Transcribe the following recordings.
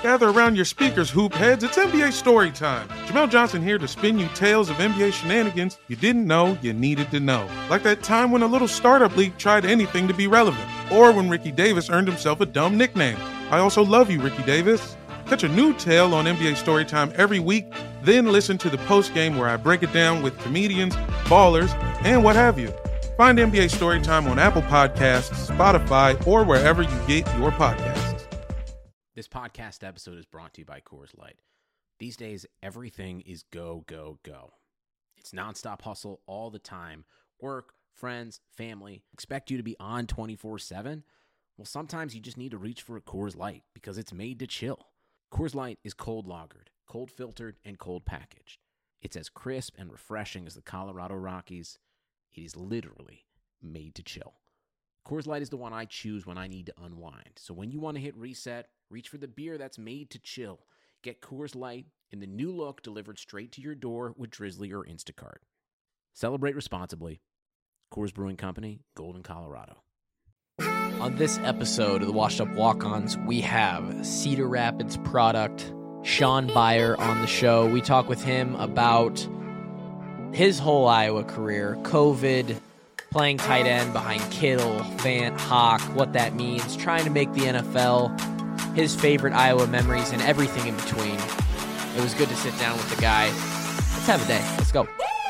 Gather around your speakers, hoop heads. It's NBA story time. Jamel Johnson here to spin you tales of NBA shenanigans you didn't know you needed to know. Like that time when a little startup league tried anything to be relevant. Or when Ricky Davis earned himself a dumb nickname. I also love you, Ricky Davis. Catch a new tale on NBA Storytime every week, then listen to the postgame where I break it down with comedians, ballers, and what have you. Find NBA Storytime on Apple Podcasts, Spotify, or wherever you get your podcasts. This podcast episode is brought to you by Coors Light. These days, everything is go, go, go. It's nonstop hustle all the time. Work, friends, family, expect you to be on 24/7. Well, sometimes you just need to reach for a Coors Light because it's made to chill. Coors Light is cold lagered, cold filtered, and cold packaged. It's as crisp and refreshing as the Colorado Rockies. It is literally made to chill. Coors Light is the one I choose when I need to unwind. So when you want to hit reset, reach for the beer that's made to chill. Get Coors Light in the new look delivered straight to your door with Drizzly or Instacart. Celebrate responsibly. Coors Brewing Company, Golden, Colorado. On this episode of the Washed Up Walk-Ons, we have Cedar Rapids product, Sean Beyer, on the show. We talk with him about his whole Iowa career, COVID, playing tight end behind Kittle, Fant, Hawk, what that means, trying to make the NFL, his favorite Iowa memories, and everything in between. It was good to sit down with the guy. Let's have a day. Let's go.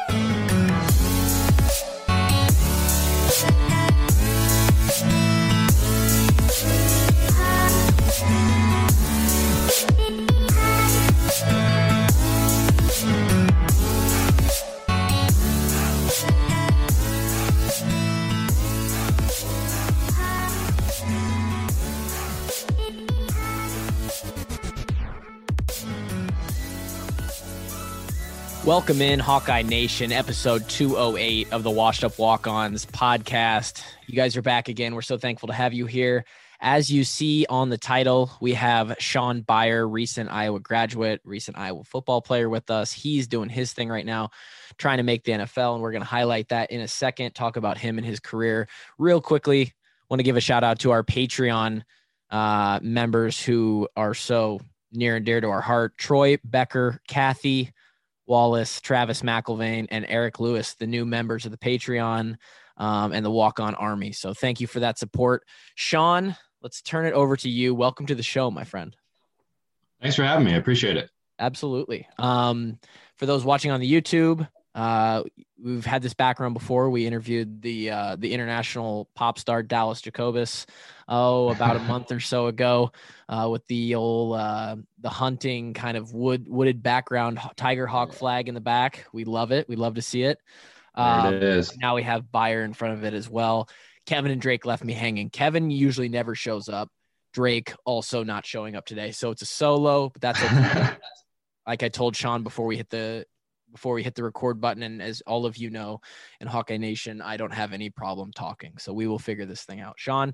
Welcome in, Hawkeye Nation, episode 208 of the Washed Up Walk-Ons podcast. You guys are back again. We're so thankful to have you here. As you see on the title, we have Sean Beyer, recent Iowa graduate, recent Iowa football player with us. He's doing his thing right now, trying to make the NFL, and we're going to highlight that in a second, talk about him and his career. Real quickly, want to give a shout out to our Patreon members who are so near and dear to our heart. Troy Becker, Kathy Wallace, Travis McIlvain, and Eric Lewis, the new members of the Patreon and the Walk-On Army. So thank you for that support. Sean, let's turn it over to you. Welcome to the show, my friend. Thanks for having me. I appreciate it. Absolutely. For those watching on the YouTube, we've had this background before. We interviewed the international pop star Dallas Jacobus, about a month or so ago, with the old the hunting kind of wooded background, tiger hawk flag in the back. We love it. We love to see it. There it is. Now we have Beyer in front of it as well. Kevin and Drake left me hanging. Kevin usually never shows up. Drake also not showing up today, so it's a solo. But that's okay. Like I told Sean before we hit the record button, and as all of you know, in Hawkeye Nation, I don't have any problem talking, so we will figure this thing out. Sean,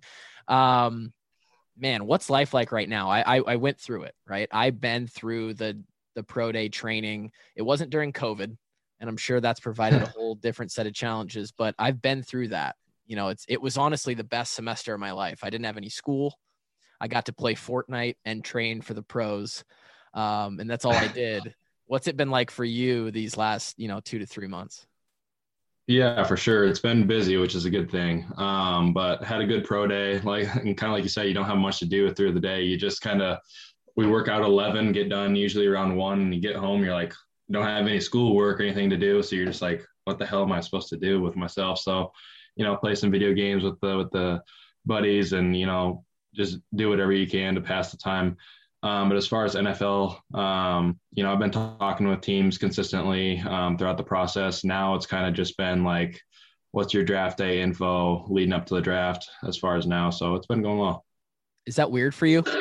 man, what's life like right now? I went through it, right? I've been through the pro day training. It wasn't during COVID, and I'm sure that's provided a whole different set of challenges, but I've been through that. You know, it was honestly the best semester of my life. I didn't have any school. I got to play Fortnite and train for the pros, and that's all I did. What's it been like for you these last, 2 to 3 months? Yeah, for sure. It's been busy, which is a good thing. But had a good pro day. And kind of like you said, you don't have much to do through the day. You just we work out 11, get done usually around 1, and you get home, you're like, don't have any schoolwork or anything to do. So you're just like, what the hell am I supposed to do with myself? So, play some video games with the buddies and, just do whatever you can to pass the time. But as far as NFL, I've been talking with teams consistently throughout the process. Now it's kind of just been like, what's your draft day info leading up to the draft as far as now. So it's been going well. Is that weird for you?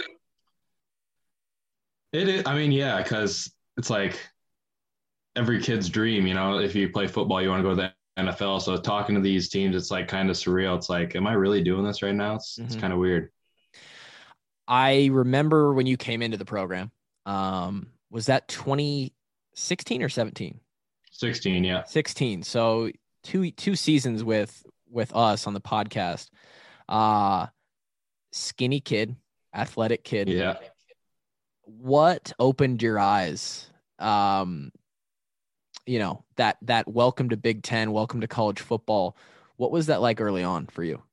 It is. I mean, yeah, because it's like every kid's dream, if you play football, you want to go to the NFL. So talking to these teams, it's like kind of surreal. It's like, am I really doing this right now? It's kind of weird. I remember when you came into the program, was that 2016 or 17? 16, yeah. 16. So two seasons with us on the podcast. Skinny kid, athletic kid. Yeah. what opened your eyes? That welcome to Big Ten, welcome to college football. What was that like early on for you?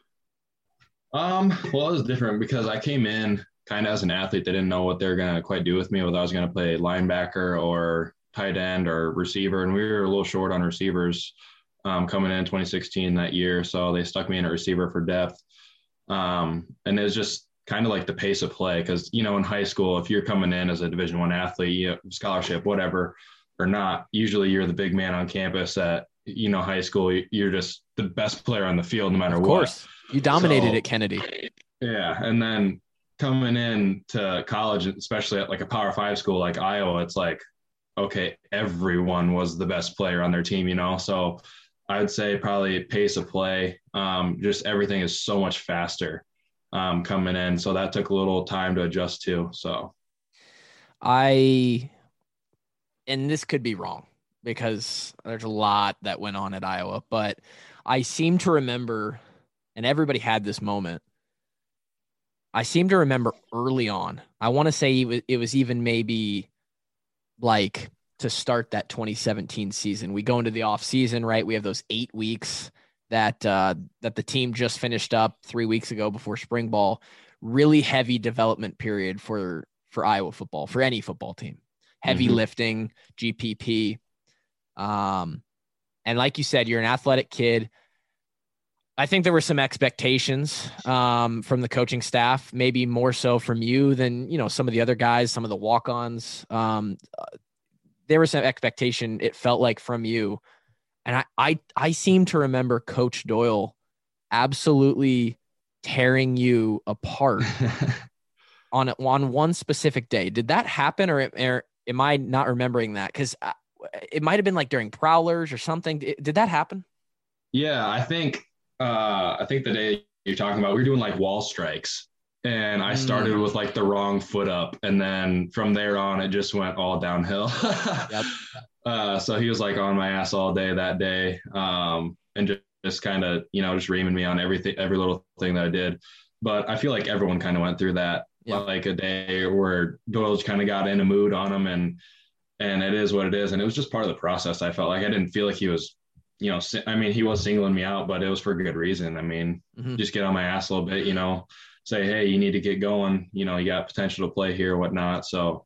Well, it was different because I came in kind of as an athlete. They didn't know what they were going to quite do with me, whether I was going to play linebacker or tight end or receiver. And we were a little short on receivers coming in 2016 that year. So they stuck me in a receiver for depth. And it was just kind of like the pace of play. Cause in high school, if you're coming in as a Division I athlete, scholarship, whatever, or not, usually you're the big man on campus at, high school. You're just the best player on the field, no matter what. Of course. You dominated at Kennedy. Yeah. And then coming in to college, especially at like a Power 5 school like Iowa, it's like, okay, everyone was the best player on their team, So I would say probably pace of play. Just everything is so much faster coming in. So that took a little time to adjust to. So and this could be wrong because there's a lot that went on at Iowa, but I seem to remember, and everybody had this moment, I seem to remember early on, I want to say it was even maybe like to start that 2017 season. We go into the off season, right? We have those 8 weeks that the team just finished up 3 weeks ago before spring ball. Really heavy development period for Iowa football, for any football team. Heavy lifting, GPP. And like you said, you're an athletic kid. I think there were some expectations from the coaching staff, maybe more so from you than, some of the other guys, some of the walk-ons. There was some expectation, it felt like, from you. And I seem to remember Coach Doyle absolutely tearing you apart on one specific day. Did that happen, or am I not remembering that? Because it might have been like during Prowlers or something. Did that happen? Yeah, I think the day you're talking about, we were doing like wall strikes, and I started with like the wrong foot up, and then from there on, it just went all downhill. Yep. So he was like on my ass all day that day, and just kind of, just reaming me on every little thing that I did. But I feel like everyone kind of went through that, like a day where Doyle kind of got in a mood on him, and it is what it is. And it was just part of the process. I felt like I didn't feel like he was, he was singling me out, but it was for good reason. Just get on my ass a little bit, say, hey, you need to get going. You got potential to play here or whatnot. So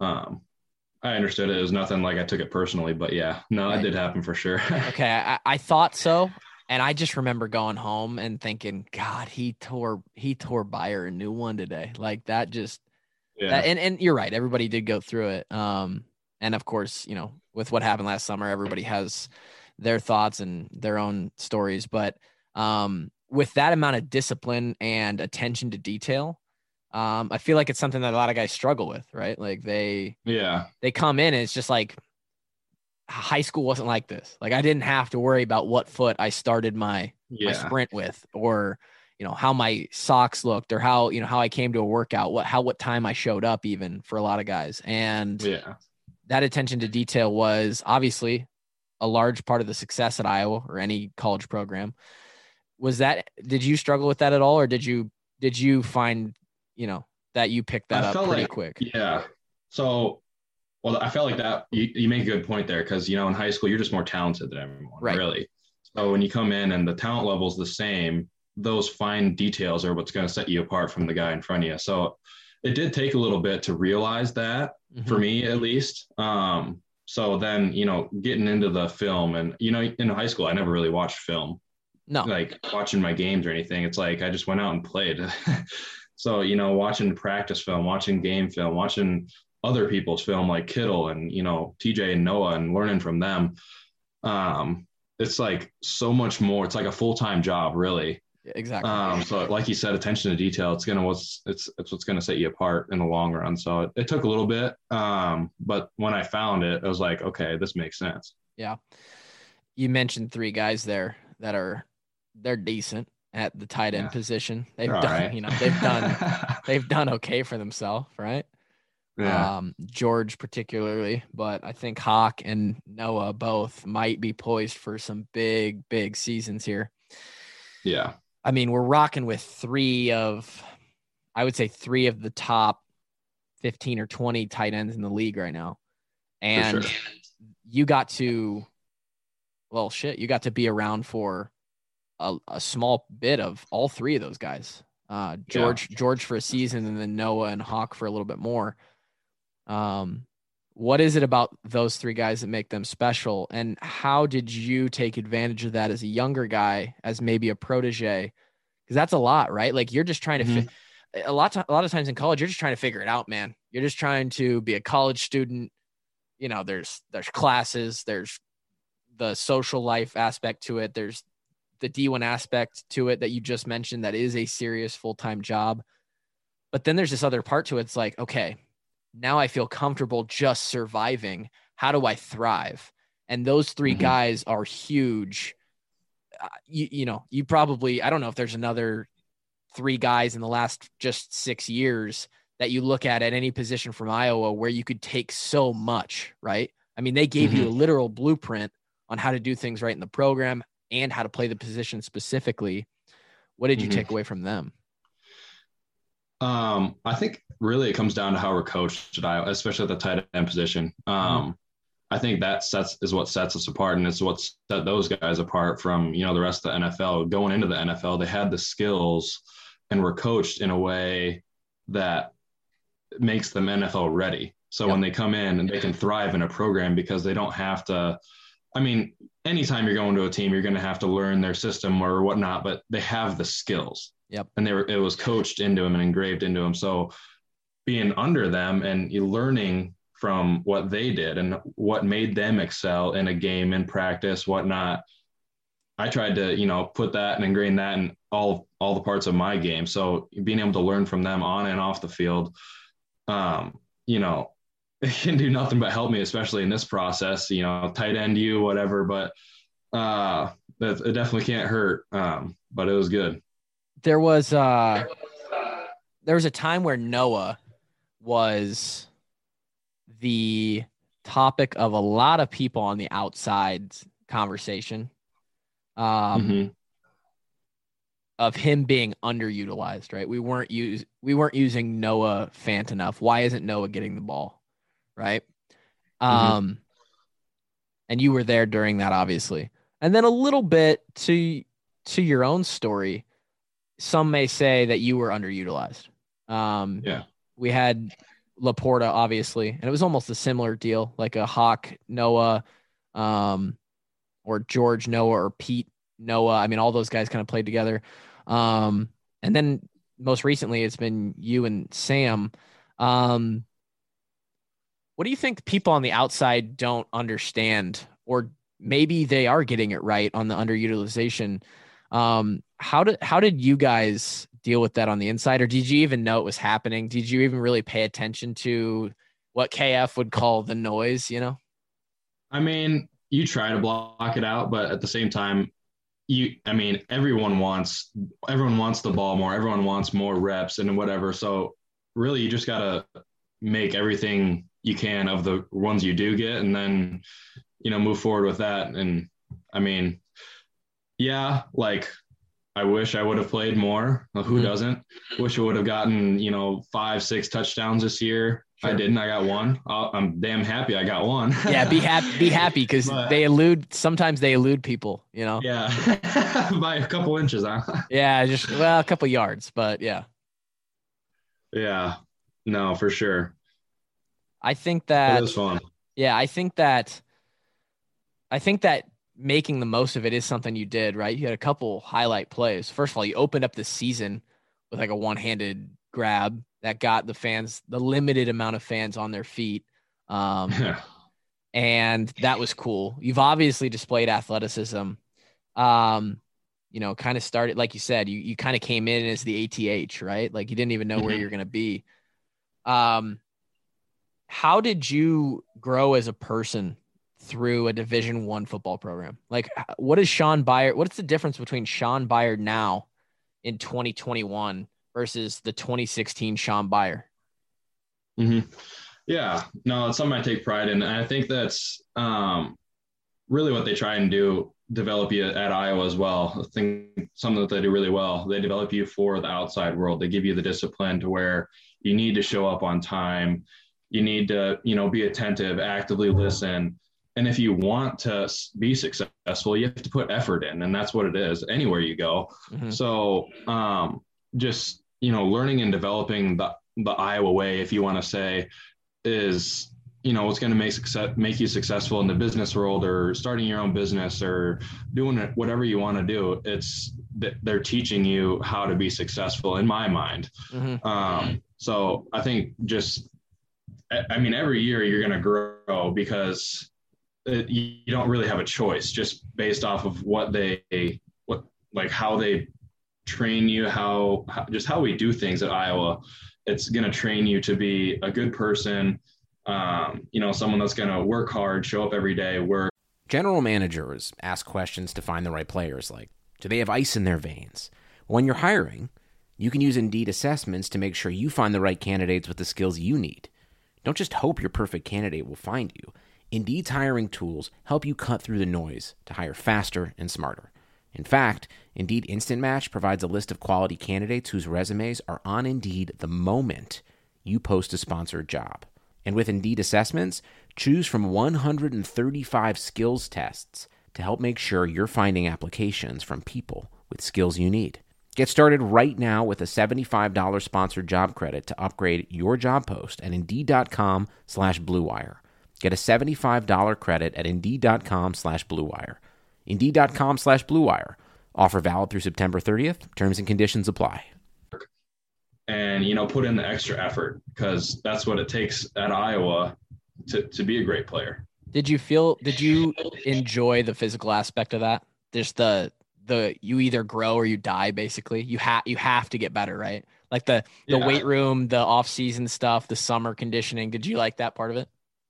I understood it. It was nothing like I took it personally, but yeah, no, It did happen for sure. Okay. I thought so. And I just remember going home and thinking, God, he tore Bayer a new one today. Like that just, and you're right. Everybody did go through it. And of course, with what happened last summer, everybody has their thoughts and their own stories. But with that amount of discipline and attention to detail, I feel like it's something that a lot of guys struggle with, right? Like they come in and it's just like, high school wasn't like this. Like I didn't have to worry about what foot I started my sprint with, or, how my socks looked, or how I came to a workout, what time I showed up, even for a lot of guys. And that attention to detail was obviously a large part of the success at Iowa or any college program. Did you struggle with that at all? Or did you find, that you picked that up pretty quick? Yeah. So, well, I felt like that you make a good point there, because, in high school, you're just more talented than everyone, right? Really. So when you come in and the talent level is the same, those fine details are what's going to set you apart from the guy in front of you. So it did take a little bit to realize that, for me at least. So then, getting into the film, and, in high school, I never really watched film. No. Like watching my games or anything. It's like I just went out and played. So, watching practice film, watching game film, watching other people's film like Kittle and, TJ and Noah, and learning from them. It's like so much more. It's like a full-time job, really. Exactly. So like you said, attention to detail, it's what's going to set you apart in the long run. So it took a little bit. But when I found it, I was like, okay, this makes sense. Yeah. You mentioned 3 guys there that they're decent at the tight end position. They've done okay for themselves, right? Yeah. George particularly, but I think Hawk and Noah both might be poised for some big, big seasons here. Yeah. I mean, we're rocking with 3 of the top 15 or 20 tight ends in the league right now. And sure. you got to, you got to be around for a small bit of all three of those guys. George for a season, and then Noah and Hawk for a little bit more. What is it about those three guys that make them special? And how did you take advantage of that as a younger guy, as maybe a protege? Because that's a lot, right? Like you're just trying to a lot of times in college, you're just trying to figure it out, man. You're just trying to be a college student. You know, there's classes, there's the social life aspect to it. There's the D1 aspect to it that you just mentioned that is a serious full-time job. But then there's this other part to it. It's like, okay, now I feel comfortable just surviving. How do I thrive? And those three guys are huge. You probably, I don't know if there's another three guys in the last just 6 years that you look at any position from Iowa where you could take so much, right? I mean, they gave you a literal blueprint on how to do things right in the program and how to play the position specifically. What did you take away from them? I think really it comes down to how we're coached at Iowa, especially at the tight end position. I think that is what sets us apart, and it's what set those guys apart from, the rest of the NFL. Going into the NFL, they had the skills and were coached in a way that makes them NFL ready. So when they come in, and they can thrive in a program because they don't have to, anytime you're going to a team, you're going to have to learn their system or whatnot, but they have the skills. Yep. And it was coached into them and engraved into them. So being under them and learning from what they did and what made them excel in a game, in practice, whatnot, I tried to, put that and ingrain that in all the parts of my game. So being able to learn from them on and off the field, it can do nothing but help me, especially in this process, tight end whatever, but it definitely can't hurt. But it was good. There was a time where Noah was the topic of a lot of people on the outside conversation of him being underutilized, right? We weren't using Noah Fant enough. Why isn't Noah getting the ball? Right. And you were there during that, obviously. And then a little bit to your own story, some may say that you were underutilized. We had Laporta, obviously, and it was almost a similar deal, like a Hawk Noah, or George Noah, or Pete Noah. All those guys kind of played together. And then most recently, it's been you and Sam. What do you think people on the outside don't understand, or maybe they are getting it right on the underutilization? How did you guys deal with that on the inside, or did you even know it was happening? Did you even really pay attention to what KF would call the noise, you try to block it out, but at the same time, everyone wants the ball more, everyone wants more reps and whatever. So really you just got to make everything you can of the ones you do get, and then, move forward with that. And I wish I would have played more. Who doesn't? Wish I would have gotten, 5-6 touchdowns this year. Sure. I didn't. I got one. I'm damn happy I got one. Yeah, be happy because sometimes they elude people, Yeah, by a couple inches, huh? Yeah, a couple yards, but yeah. Yeah, no, for sure. I think that it was fun. Yeah, I think that making the most of it is something you did, right? You had a couple highlight plays. First of all, you opened up the season with like a one-handed grab that got the limited amount of fans on their feet. And that was cool. You've obviously displayed athleticism. Kind of started, like you said, you kind of came in as the ATH, right? Like you didn't even know where you're going to be. How did you grow as a person through a Division I football program? Like, what is Sean Byard? What's the difference between Sean Byard now in 2021 versus the 2016 Sean Byard? Yeah, no, it's something I take pride in. And I think that's really what they try and do, develop you at Iowa as well. I think something that they do really well, they develop you for the outside world. They give you the discipline to where you need to show up on time. You need to, be attentive, actively listen. And if you want to be successful, you have to put effort in, and that's what it is anywhere you go. Mm-hmm. So just, learning and developing the Iowa way, if you want to say, is, what's going to make you successful in the business world, or starting your own business, or doing it, whatever you want to do. It's they're teaching you how to be successful, in my mind. Mm-hmm. So I think every year you're going to grow, because you don't really have a choice, just based off of how they train you, how we do things at Iowa. It's going to train you to be a good person, someone that's going to work hard, show up every day, work. General managers ask questions to find the right players, like, do they have ice in their veins? When you're hiring, you can use Indeed assessments to make sure you find the right candidates with the skills you need. Don't just hope your perfect candidate will find you. Indeed's hiring tools help you cut through the noise to hire faster and smarter. In fact, Indeed Instant Match provides a list of quality candidates whose resumes are on Indeed the moment you post a sponsored job. And with Indeed assessments, choose from 135 skills tests to help make sure you're finding applications from people with skills you need. Get started right now with a $75 sponsored job credit to upgrade your job post at Indeed.com/Blue Wire. Get a $75 credit at Indeed.com/Blue Wire. Indeed.com/Blue Wire. Offer valid through September 30th. Terms and conditions apply. And, put in the extra effort, because that's what it takes at Iowa to be a great player. Did you enjoy the physical aspect of that? Just the you either grow or you die, basically. You have to get better, right? Like the weight room, the off-season stuff, the summer conditioning. Did you like that part of it?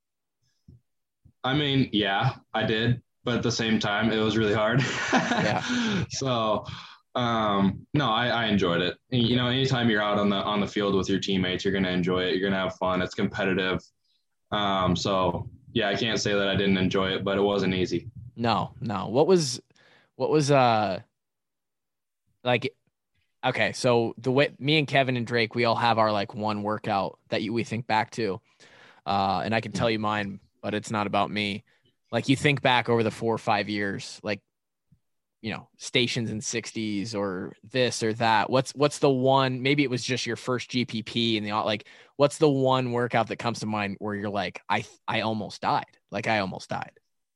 I mean, yeah, I did. But at the same time, it was really hard. Yeah. So, no, I enjoyed it. Anytime you're out on the field with your teammates, you're going to enjoy it. You're going to have fun. It's competitive. So yeah, I can't say that I didn't enjoy it, but it wasn't easy. No. What was like, okay. So the way me and Kevin and Drake, we all have our like one workout that we think back to. And I can tell you mine, but it's not about me. Like, you think back over the 4 or 5 years, like, stations in 60s or this or that. What's the one, maybe it was just your first GPP and what's the one workout that comes to mind where you're like, I almost died. Like, I almost died.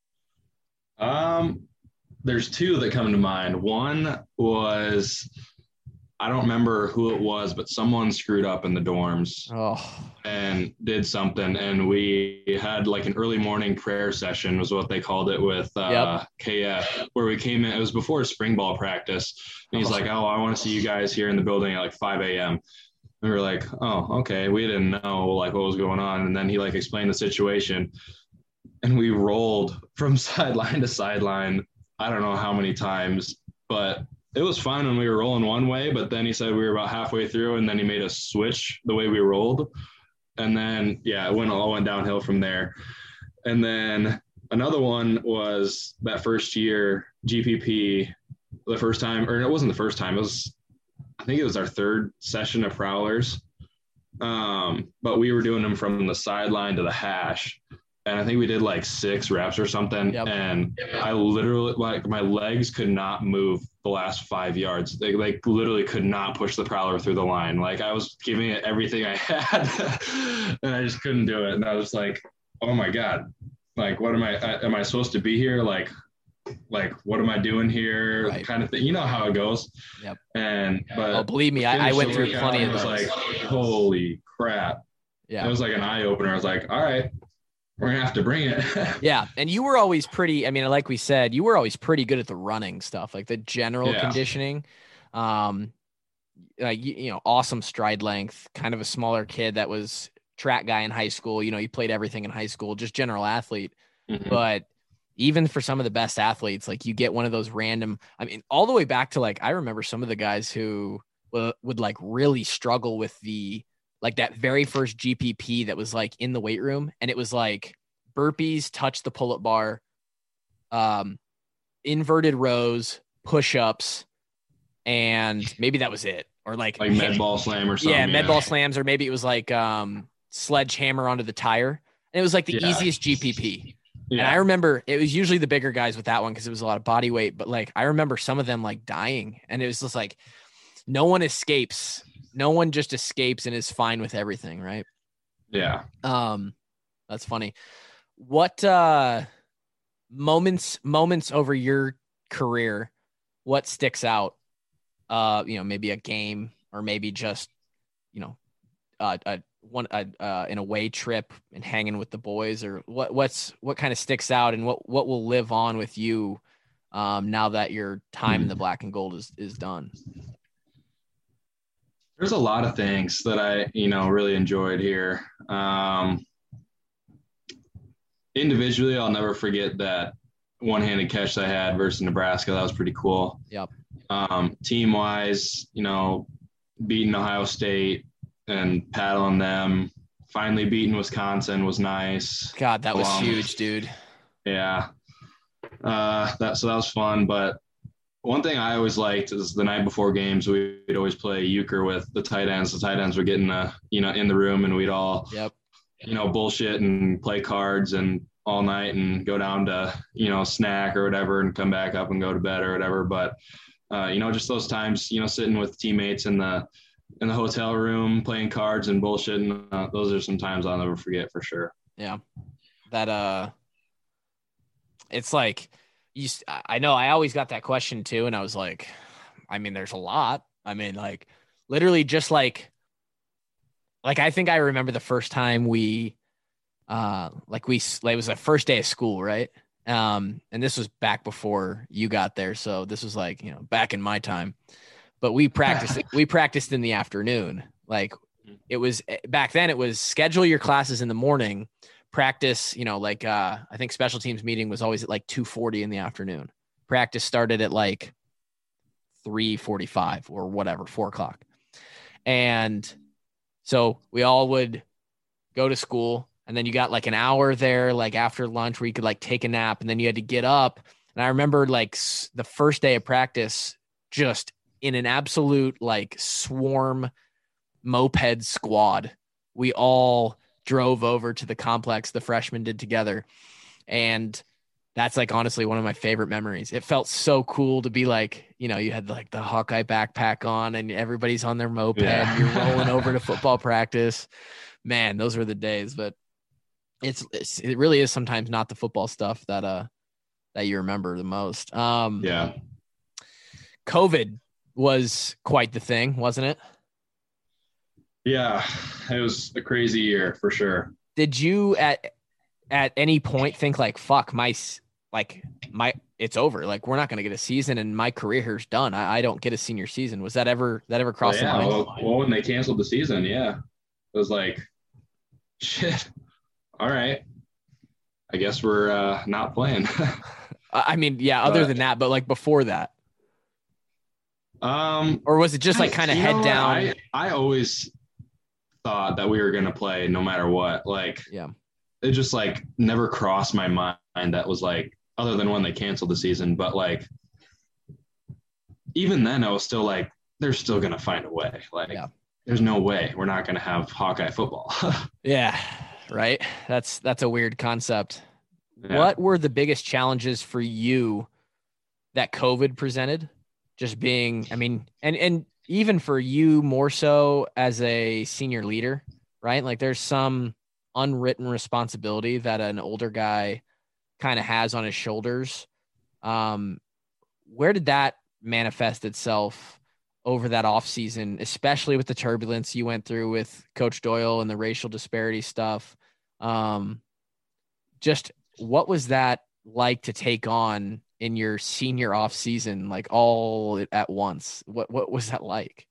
There's two that come to mind. One was, I don't remember who it was, but someone screwed up in the dorms and did something. And we had like an early morning prayer session, was what they called it, with KF, where we came in. It was before spring ball practice. And he's like, I want to see you guys here in the building at like 5 a.m. And we were like, oh, okay. We didn't know like what was going on. And then he like explained the situation, and we rolled from sideline to sideline. I don't know how many times, but it was fine when we were rolling one way, but then he said we were about halfway through, and then he made us switch the way we rolled. And then, it all went downhill from there. And then another one was that first year GPP, the first time, or it wasn't the first time. I think it was our third session of prowlers. But we were doing them from the sideline to the hash. And I think we did like 6 reps or something. Yep. And I literally, like, my legs could not move the last 5 yards. They like literally could not push the prowler through the line. Like, I was giving it everything I had and I just couldn't do it. And I was like, oh my God, like, what am I supposed to be here? Like, what am I doing here? Right. Kind of thing. You know how it goes. Yep. But believe me, I went through plenty of those. It was like, holy crap. Yeah. It was like an eye opener. I was like, all right, we're going to have to bring it. Yeah. And you were always pretty, I mean, like we said, you were always pretty good at the running stuff, like the general conditioning. Awesome stride length, kind of a smaller kid that was track guy in high school. You played everything in high school, just general athlete. Mm-hmm. But even for some of the best athletes, like, you get one of those random, I mean, all the way back to like, I remember some of the guys who would like really struggle with like that very first GPP that was like in the weight room. And it was like burpees, touch the pull-up bar, inverted rows, push-ups, and maybe that was it. or like med ball slam or something. Yeah, med ball slams, or maybe it was like sledgehammer onto the tire. And it was like the easiest GPP. Yeah. And I remember it was usually the bigger guys with that one because it was a lot of body weight. But like I remember some of them like dying, and it was just like no one escapes. No one just escapes and is fine with everything, right? Yeah. That's funny. What moments over your career, what sticks out? Maybe a game, or maybe just, an away trip and hanging with the boys, or what kind of sticks out, and what will live on with you now that your time in the black and gold is done? There's a lot of things that I, really enjoyed here. Individually, I'll never forget that one-handed catch I had versus Nebraska. That was pretty cool. Yep. Team-wise, beating Ohio State and paddling them. Finally beating Wisconsin was nice. God, that was huge, dude. Yeah. That was fun. But one thing I always liked is the night before games, we'd always play euchre with the tight ends. The tight ends would get in the room, and we'd all, bullshit and play cards and all night and go down to, snack or whatever and come back up and go to bed or whatever. But, just those times, sitting with teammates in the hotel room, playing cards and bullshit. And those are some times I'll never forget for sure. Yeah. That, it's like, I know I always got that question too. And I was like, there's a lot. Literally just like I think I remember the first time it was the first day of school, right? And this was back before you got there. So this was like, back in my time, but we practiced in the afternoon. Like it was back then, it was schedule your classes in the morning, practice, I think special teams meeting was always at like 2:40 in the afternoon. Practice started at like 3:45 or whatever, 4:00. And so we all would go to school, and then you got like an hour there, like after lunch, where you could like take a nap, and then you had to get up. And I remember like the first day of practice, just in an absolute like swarm moped squad, we all drove over to the complex the freshmen did together. And that's like honestly one of my favorite memories. It felt so cool to be like, you had like the Hawkeye backpack on and everybody's on their moped. Yeah. And you're rolling over to football practice. Man, those were the days. But it really is sometimes not the football stuff that you remember the most. Yeah. COVID was quite the thing, wasn't it? Yeah, it was a crazy year for sure. Did you at any point think like, fuck, it's over. Like, we're not going to get a season and my career here's done. I don't get a senior season. Was that ever crossed the mind? Well, when they canceled the season, yeah, it was like, shit. All right. I guess we're not playing. Other than that, but like before that. Or was it just like kind of head down? I always thought that we were going to play no matter what. Like, yeah, it just like never crossed my mind that was like, other than when they canceled the season. But like, even then I was still like, they're still going to find a way. Like, There's no way we're not going to have Hawkeye football. Yeah. Right. That's a weird concept. Yeah. What were the biggest challenges for you that COVID presented? Just being, and even for you more so as a senior leader, right? Like there's some unwritten responsibility that an older guy kind of has on his shoulders. Where did that manifest itself over that off season, especially with the turbulence you went through with Coach Doyle and the racial disparity stuff? Just what was that like to take on in your senior off season, like all at once? What was that like?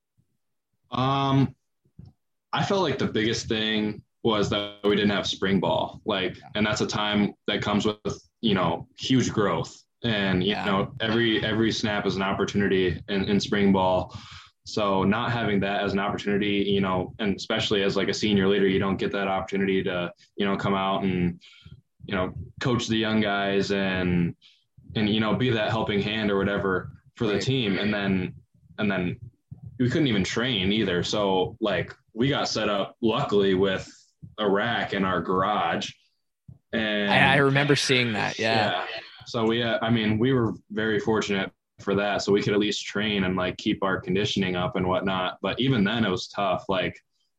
I felt like the biggest thing was that we didn't have spring ball, and that's a time that comes with, huge growth, and, every snap is an opportunity in spring ball. So not having that as an opportunity, and especially as like a senior leader, you don't get that opportunity to, come out and, coach the young guys and be that helping hand or whatever for the team. And then we couldn't even train either. So like we got set up luckily with a rack in our garage. And I remember seeing that. Yeah. So we were very fortunate for that. So we could at least train and like keep our conditioning up and whatnot. But even then it was tough. Like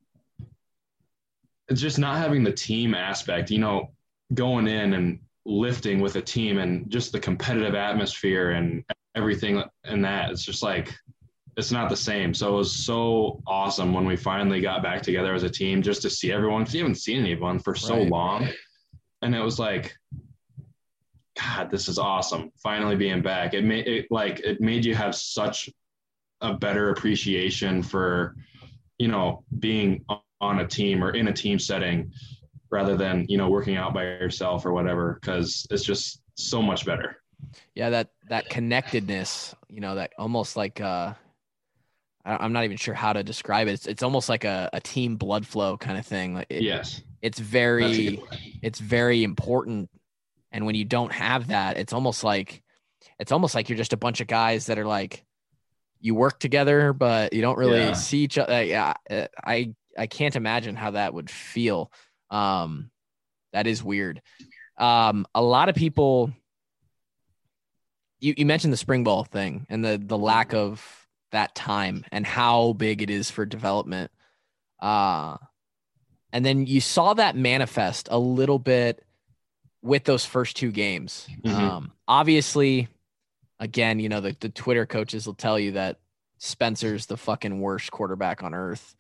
it's just not having the team aspect, you know, going in and lifting with a team and just the competitive atmosphere and everything and that. It's just like, it's not the same. So it was so awesome when we finally got back together as a team just to see everyone, because you haven't seen anyone for so long. And it was like, God, this is awesome. Finally being back. It made you have such a better appreciation for, you know, being on a team or in a team setting rather than, you know, working out by yourself or whatever, because it's just so much better. Yeah. That connectedness, you know, that almost like, I'm not even sure how to describe it. It's almost like a team blood flow kind of thing. Like yes. It's very important. And when you don't have that, it's almost like you're just a bunch of guys that are like, you work together, but you don't really see each other. I can't imagine how that would feel. That is weird. A lot of people, you mentioned the spring ball thing and the lack of that time and how big it is for development. And then you saw that manifest a little bit with those first two games. Obviously, again, you know, the Twitter coaches will tell you that Spencer's the fucking worst quarterback on earth.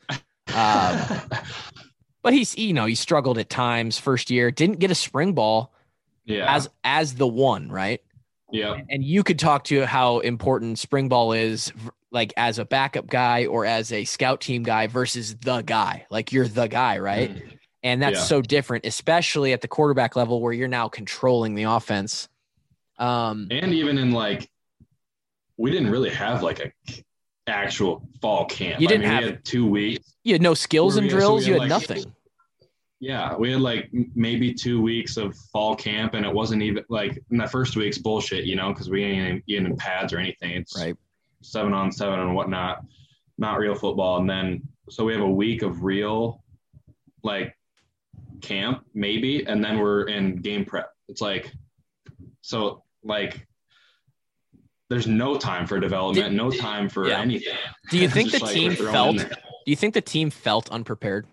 But he struggled at times first year, didn't get a spring ball as the one, right? Yeah. And you could talk to how important spring ball is, like as a backup guy or as a scout team guy versus the guy, like you're the guy, right? And that's so different, especially at the quarterback level where you're now controlling the offense. And even in like, we didn't really have like a actual fall camp. We had 2 weeks. You had no skills and drills. You had nothing. Yeah. We had like maybe 2 weeks of fall camp, and it wasn't even like in the first week's bullshit, you know, because we ain't in pads or anything. It's 7-on-7 and whatnot, not real football. And then, so we have a week of real like camp maybe, and then we're in game prep. It's like, so like there's no time for development, no time for anything. Do you think the team felt unprepared?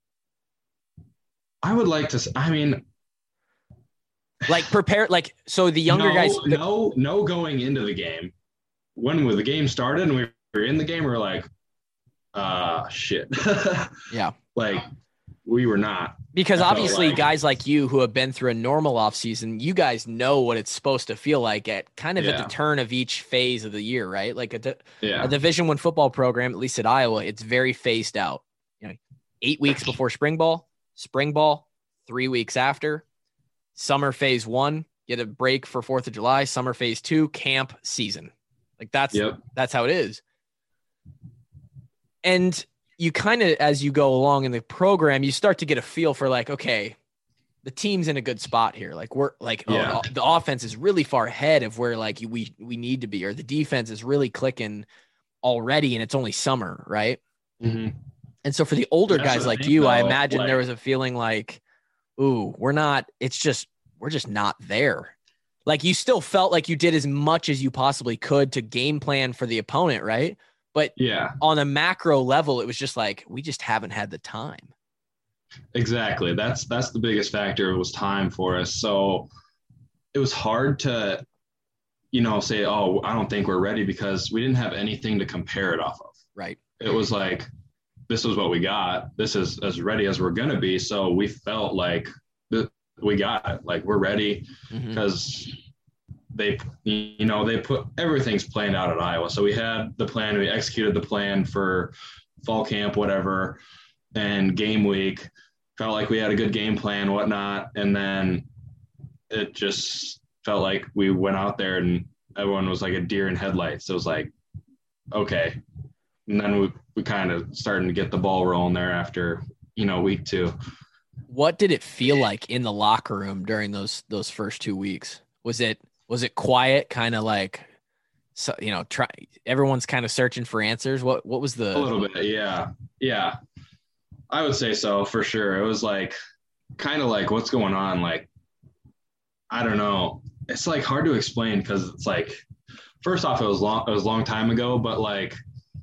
I would like to, I mean, like prepared, like, so the younger guys. No, going into the game. When the game started and we were in the game, we were like, shit. Yeah. Like we were not. Because obviously guys like you who have been through a normal off season, you guys know what it's supposed to feel like at kind of at the turn of each phase of the year, right? Like a Division I football program, at least at Iowa, it's very phased out. You know, 8 weeks before spring ball, 3 weeks after, summer phase 1, get a break for 4th of July, summer phase 2, camp, season. Like that's how it is. And you kind of, as you go along in the program, you start to get a feel for like, okay, the team's in a good spot here. Like we're like, the offense is really far ahead of where like we need to be, or the defense is really clicking already, and it's only summer, right? Mm-hmm. And so for the older guys like you, I imagine there was a feeling like, ooh, we're just not there. Like you still felt like you did as much as you possibly could to game plan for the opponent, right? But on a macro level, it was just like, we just haven't had the time. Exactly. That's the biggest factor, was time for us. So it was hard to, you know, say, oh, I don't think we're ready, because we didn't have anything to compare it off of. Right. It was like, this is what we got. This is as ready as we're going to be. So we felt like we got it. Like we're ready, because they put everything's planned out at Iowa. So we had the plan, we executed the plan for fall camp, whatever, and game week. Felt like we had a good game plan, whatnot. And then it just felt like we went out there and everyone was like a deer in headlights. So it was like, okay. And then we kind of starting to get the ball rolling there after, week 2. What did it feel like in the locker room during those first 2 weeks? Was it quiet, kind of like so, everyone's kind of searching for answers. What was A little bit. Yeah. I would say so for sure. It was like, kind of like, what's going on? Like, I don't know. It's like hard to explain because it's like, first off, it was a long time ago, but like,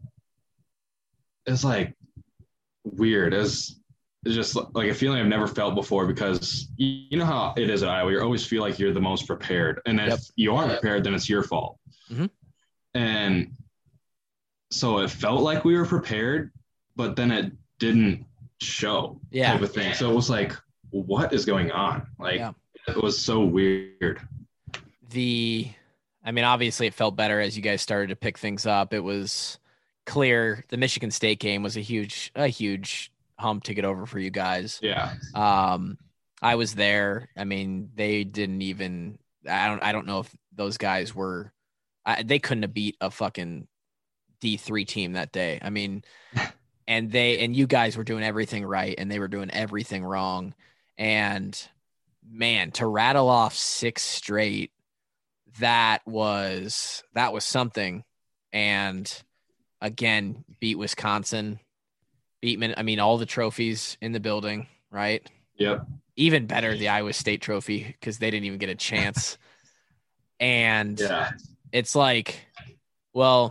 it's like weird. It's just like a feeling I've never felt before because you know how it is at Iowa. You always feel like you're the most prepared. And if you aren't prepared, then it's your fault. Mm-hmm. And so it felt like we were prepared, but then it didn't show type of thing. So it was like, what is going on? Like, it was so weird. Obviously it felt better as you guys started to pick things up. It was clear the Michigan State game was a huge hump to get over for you guys. Yeah. I was there. I mean, they didn't even, I don't know if those guys were, they couldn't have beat a fucking D3 team that day. I mean, and you guys were doing everything right and they were doing everything wrong. And man, to rattle off 6 straight, that was something. And again, beat Wisconsin, all the trophies in the building, right? Yep. Even better, the Iowa State trophy, because they didn't even get a chance. And it's like, well,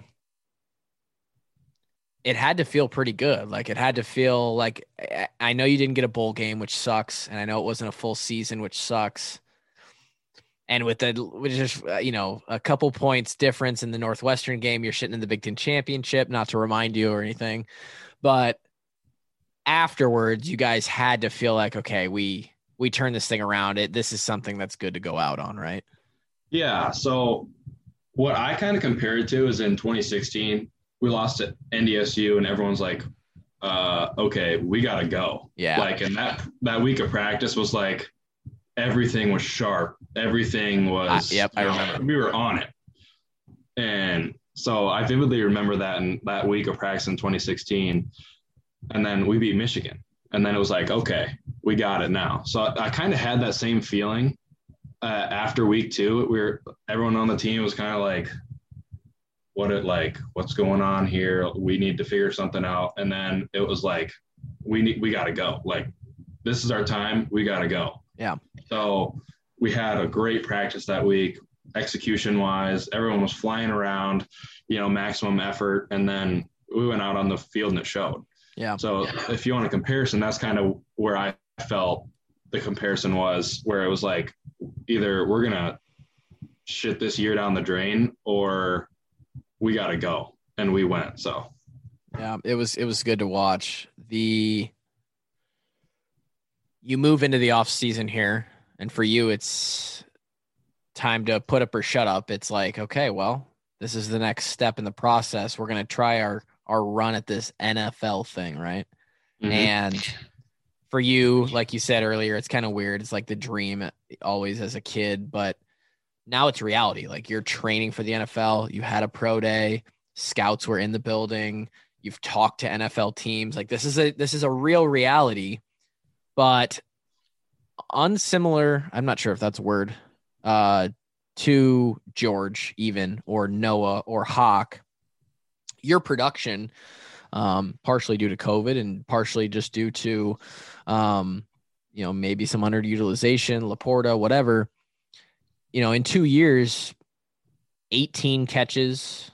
it had to feel pretty good. Like, it had to feel like, I know you didn't get a bowl game, which sucks. And I know it wasn't a full season, which sucks. And with just, a couple points difference in the Northwestern game, you're sitting in the Big Ten championship, not to remind you or anything, but afterwards you guys had to feel like, okay, we turned this thing around. This is something that's good to go out on, right? Yeah. So what I kind of compared it to is in 2016, we lost to NDSU and everyone's like, okay, we got to go. Yeah. Like, and that week of practice was like, everything was sharp. Everything was, I remember. We were on it. And so I vividly remember that in that week of practice in 2016. And then we beat Michigan. And then it was like, okay, we got it now. So I kind of had that same feeling after week 2. Everyone on the team was kind of like, what's going on here? We need to figure something out. And then it was like, we got to go. Like, this is our time. We got to go. Yeah. So we had a great practice that week, execution wise. Everyone was flying around, maximum effort. And then we went out on the field and it showed. Yeah. So if you want a comparison, that's kind of where I felt the comparison was, where it was like, either we're going to shit this year down the drain or we got to go. And we went. So yeah, it was good to watch. You move into the off season here, and for you, it's time to put up or shut up. It's like, okay, well, this is the next step in the process. We're going to try our run at this NFL thing. Right. Mm-hmm. And for you, like you said earlier, it's kind of weird. It's like the dream always as a kid, but now it's reality. Like, you're training for the NFL. You had a pro day. Scouts were in the building. You've talked to NFL teams. Like, this is a real reality. But unsimilar, I'm not sure if that's a word, to George even, or Noah or Hawk, your production, partially due to COVID and partially just due to, maybe some underutilization, Laporta, whatever, in 2 years, 18 catches,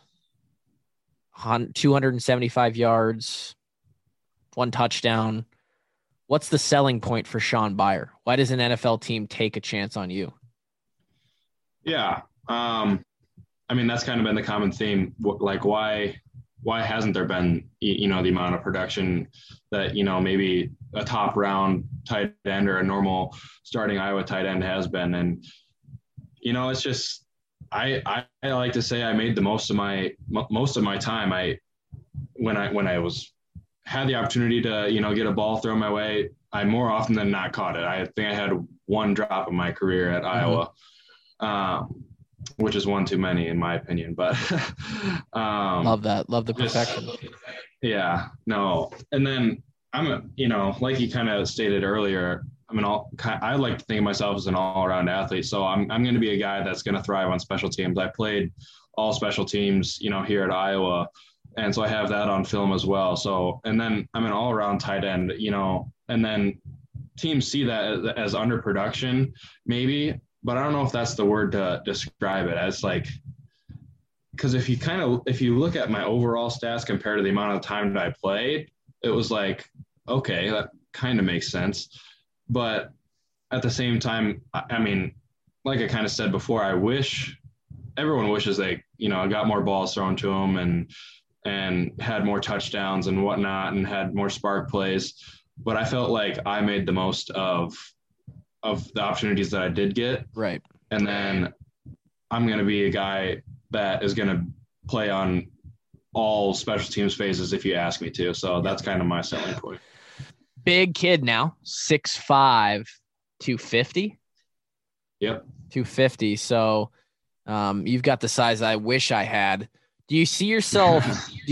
275 yards, 1 touchdown. What's the selling point for Sean Beyer? Why does an NFL team take a chance on you? Yeah. That's kind of been the common theme. Like, why hasn't there been, the amount of production that, maybe a top round tight end or a normal starting Iowa tight end has been? And, it's just, I like to say I made the most of my time. When I had the opportunity to, get a ball thrown my way, I more often than not caught it. I think I had 1 drop in my career at Iowa, which is 1 too many in my opinion, but love that. Love the perfection. Yeah, no. And then like you kind of stated earlier, I like to think of myself as an all-around athlete. So I'm going to be a guy that's going to thrive on special teams. I played all special teams, here at Iowa. And so I have that on film as well. So, and then I'm an all-around tight end, and then teams see that as underproduction maybe, but I don't know if that's the word to describe it as, like, because if you look at my overall stats compared to the amount of time that I played, it was like, okay, that kind of makes sense. But at the same time, I mean, like I kind of said before, everyone wishes they, got more balls thrown to them and had more touchdowns and whatnot and had more spark plays. But I felt like I made the most of the opportunities that I did get. Right. And then I'm going to be a guy that is going to play on all special teams phases if you ask me to. So that's kind of my selling point. Big kid now, 6'5", 250. Yep. 250. So you've got the size I wish I had. Do you see yourself,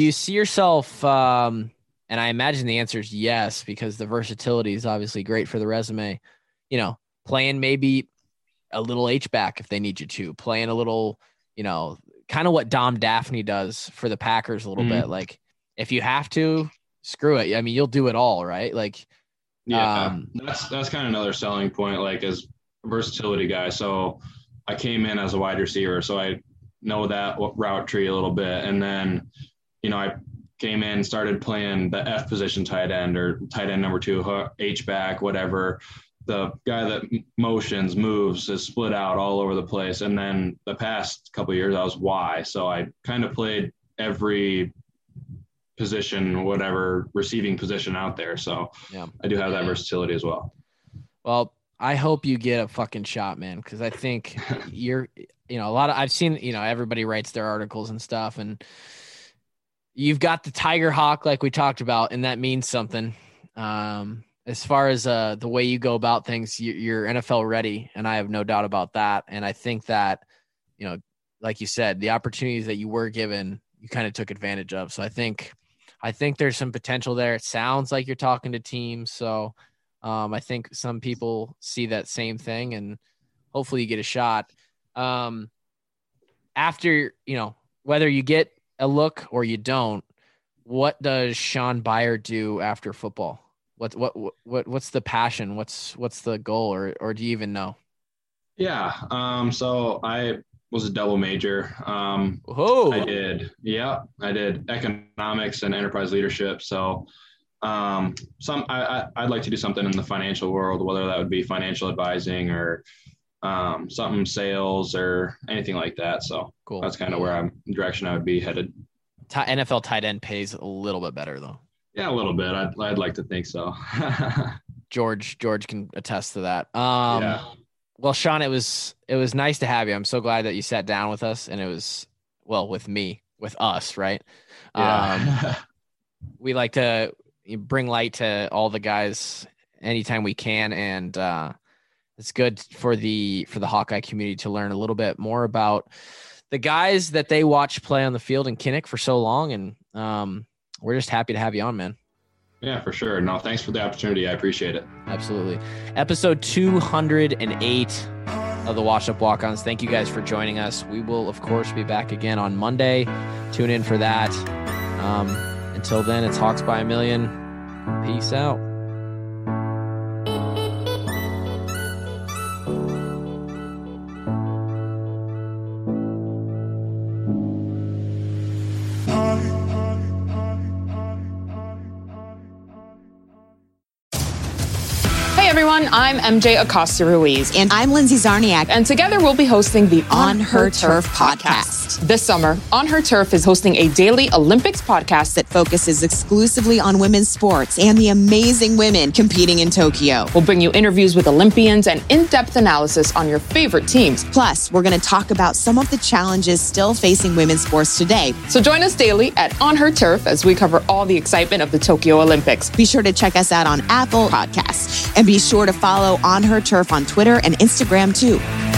and I imagine the answer is yes, because the versatility is obviously great for the resume, playing maybe a little H-back if they need you to, playing a little, kind of what Dom Daphne does for the Packers a little bit. Like, if you have to, screw it. I mean, you'll do it all, right? Like, yeah, that's kind of another selling point, like, as a versatility guy. So I came in as a wide receiver, so I know that route tree a little bit. And then, I came in, started playing the F position tight end or tight end number 2, H-back, whatever. The guy that moves is split out all over the place. And then the past couple of years I was Y. So I kind of played every position, whatever receiving position out there. So yeah, I do have that versatility as well. Well, I hope you get a fucking shot, man. Because I think you're, I've seen, everybody writes their articles and stuff, and you've got the Tiger Hawk, like we talked about, and that means something. As far as the way you go about things, you're NFL ready, and I have no doubt about that. And I think that, like you said, the opportunities that you were given, you kind of took advantage of. So I think there's some potential there. It sounds like you're talking to teams. So I think some people see that same thing, and hopefully you get a shot. After, whether you get a look or you don't, what does Shaun Beyer do after football? What's the passion? What's the goal, or do you even know? Yeah. So I was a double major. I did economics and enterprise leadership. So I'd like to do something in the financial world, whether that would be financial advising or something sales or anything like that. So cool. That's kind of where direction I would be headed. NFL tight end pays a little bit better though. Yeah, a little bit. I'd like to think so. George can attest to that. Yeah. Well, Shaun, it was nice to have you. I'm so glad that you sat down with us, and it was, well, with us, right? Yeah. We like to bring light to all the guys anytime we can, and it's good for the Hawkeye community to learn a little bit more about the guys that they watch play on the field in Kinnick for so long, and we're just happy to have you on, man. Yeah, for sure. No, thanks for the opportunity. I appreciate it. Absolutely. Episode 208 of the Washed Up Walk-Ons. Thank you guys for joining us. We will, of course, be back again on Monday. Tune in for that. Until then, it's Hawks by a Million. Peace out. Everyone, I'm MJ Acosta Ruiz. And I'm Lindsay Zarniak. And together we'll be hosting the On Her Turf podcast. This summer, On Her Turf is hosting a daily Olympics podcast that focuses exclusively on women's sports and the amazing women competing in Tokyo. We'll bring you interviews with Olympians and in-depth analysis on your favorite teams. Plus, we're going to talk about some of the challenges still facing women's sports today. So join us daily at On Her Turf as we cover all the excitement of the Tokyo Olympics. Be sure to check us out on Apple Podcasts and be sure to follow On Her Turf on Twitter and Instagram too.